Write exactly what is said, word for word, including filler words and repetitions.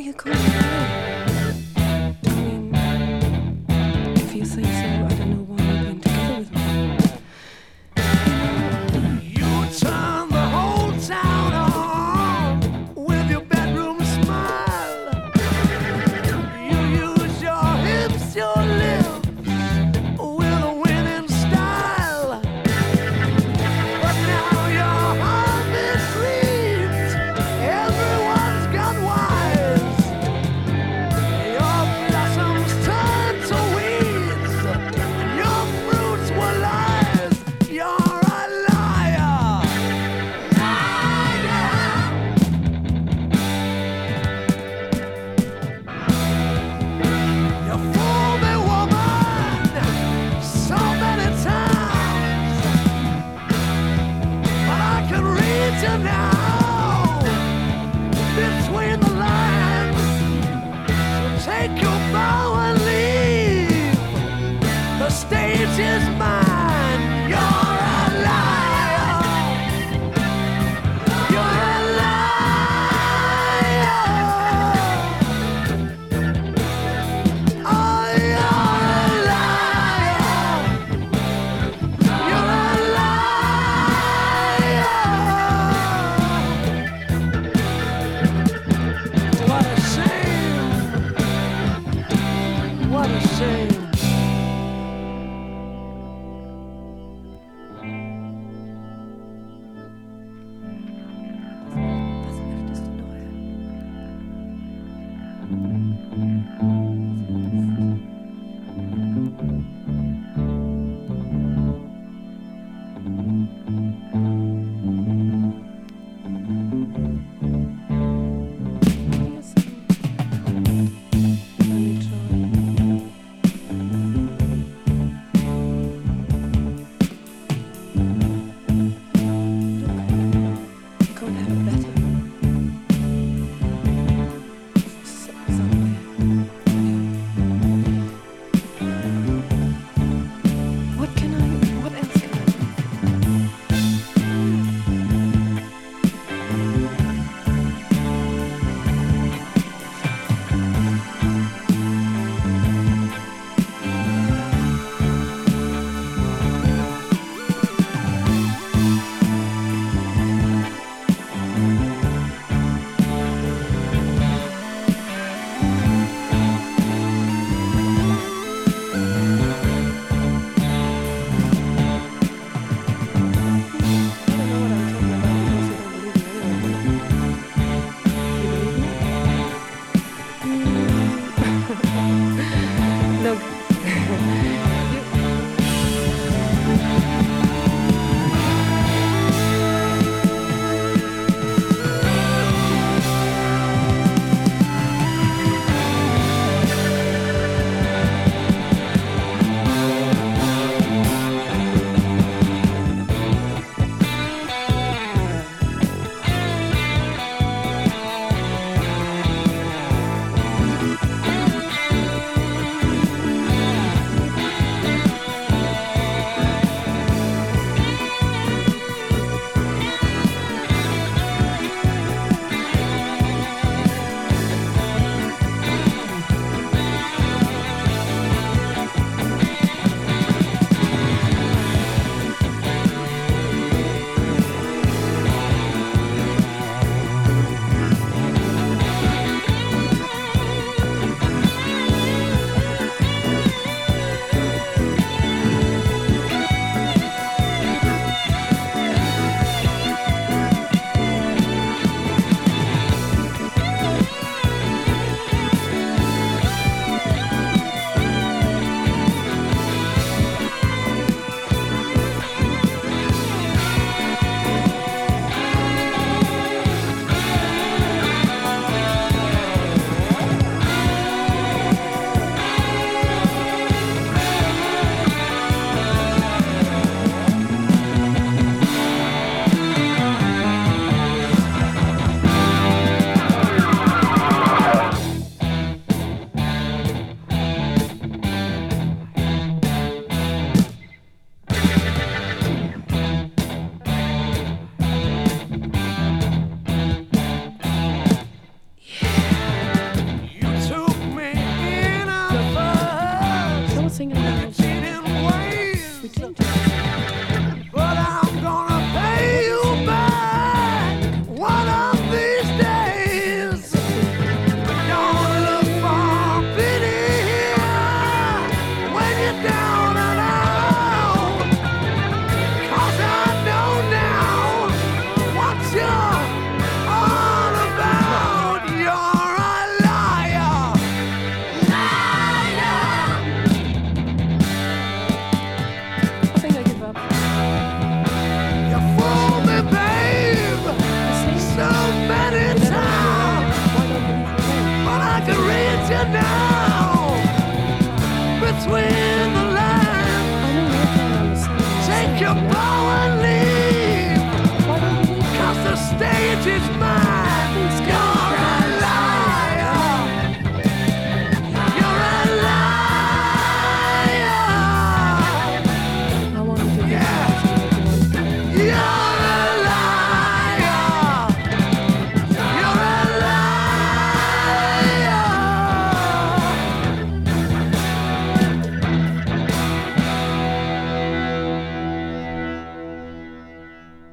I can't know. I mean, if you say so, I don't know why you've been together with me. You turn the whole town on with your bedroom smile. You use your hips, your lips with a winning style. But now your heart misreads. Everyone's gone wise. Your blossoms turn to weeds. Your fruits were lies. You're a liar. Liar. You fooled me, woman, so many times. But I can read you now between the lines. So take your bow and leave. The stage is mine. You're a liar. You're a liar. Oh, you're a liar. You're a liar. What a shame. What a shame. Was möchtest du noch hören? Let me try. Can't have it better. S- somewhere. which is mine.